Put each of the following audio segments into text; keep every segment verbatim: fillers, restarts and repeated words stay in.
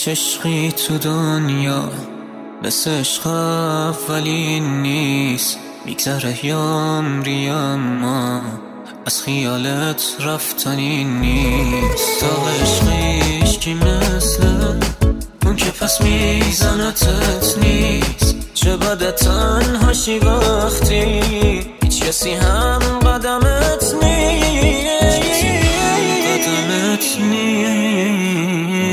هیچ عشقی تو دنیا مثل عشق اولین نیست. میگذره یامری اما از خیالت رفتنی نیست. تا عشقیش کی مثل اون که پس میزنتت نیست. چه بده تنهاشی وقتی هیچ کسی هم قدمت نیست. قدمت نیست.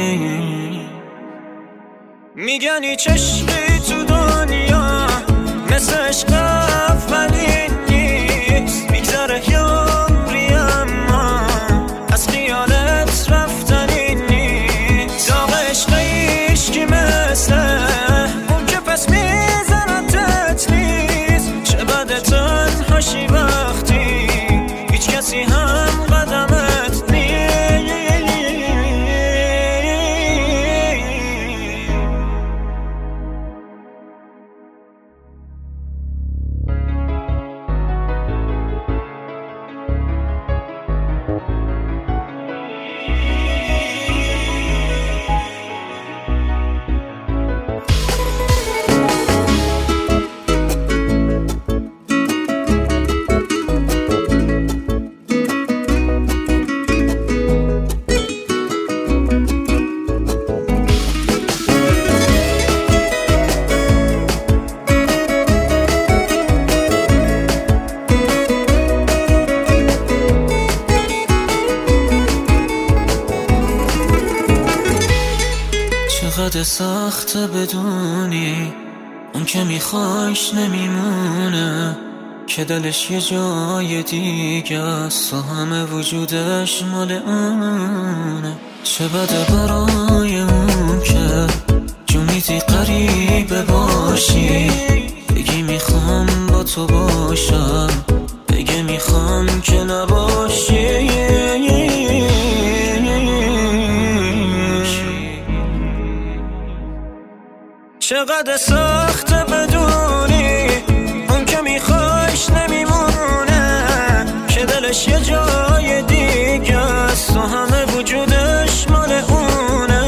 میگن هیچ عشقی تو دنیا مثل عشق اولین نیست. میگذره یامری اما از خیالت رفتنی نیست. داغ عشقیش کی مثل اون که پس میزنتت نیست. چه بده تنهاشی وقتی هیچ کسی هم قدمت نیست. چقدر سخته بدونی اون که میخوایش نمیمونه، که دلش یه جای دیگه است و همه وجودش مال اونه. چه بده برای اون که جونیتی قریبه باشی، بگی میخوام با تو باشم، بگی میخوام که نباشی. چقدر سخته بدونی اون که میخوایش نمیمونه، که دلش یه جای دیگه است و همه وجودش مال اونه.